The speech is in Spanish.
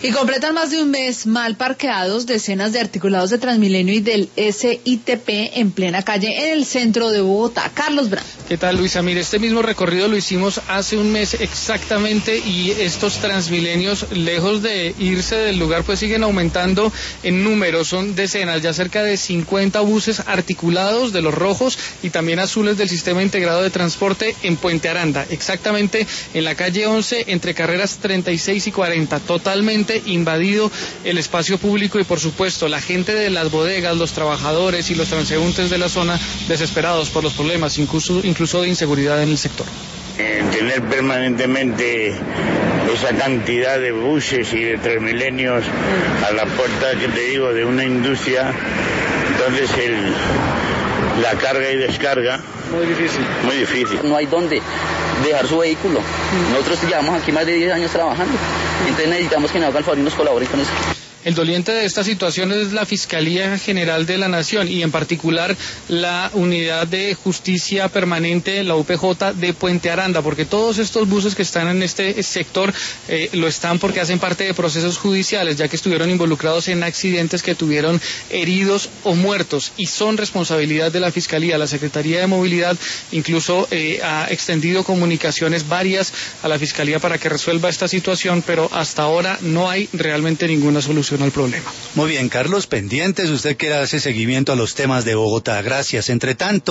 Y completan más de un mes mal parqueados decenas de articulados de Transmilenio y del SITP en plena calle en el centro de Bogotá. Carlos Brand. ¿Qué tal, Luisa? Mire, este mismo recorrido lo hicimos hace un mes exactamente y estos Transmilenios, lejos de irse del lugar, pues siguen aumentando en número. Son decenas, ya cerca de 50 buses articulados de los rojos y también azules del Sistema Integrado de Transporte en Puente Aranda, exactamente en la calle 11, entre carreras 36 y 40, totalmente invadido el espacio público y por supuesto la gente de las bodegas, los trabajadores y los transeúntes de la zona desesperados por los problemas, incluso de inseguridad en el sector. Tener permanentemente esa cantidad de buses y de Transmilenios a la puerta, que te digo, de una industria, entonces la carga y descarga. Muy difícil. No hay dónde dejar su vehículo. Nosotros llevamos aquí más de 10 años trabajando, entonces necesitamos que nos haga el favor y nos colabore con eso. El doliente de esta situación es la Fiscalía General de la Nación y en particular la Unidad de Justicia Permanente, la UPJ de Puente Aranda, porque todos estos buses que están en este sector lo están porque hacen parte de procesos judiciales, ya que estuvieron involucrados en accidentes que tuvieron heridos o muertos y son responsabilidad de la Fiscalía. La Secretaría de Movilidad incluso ha extendido comunicaciones varias a la Fiscalía para que resuelva esta situación, pero hasta ahora no hay realmente ninguna solución al problema. Muy bien, Carlos, pendientes, usted que hace seguimiento a los temas de Bogotá. Gracias. Entre tanto,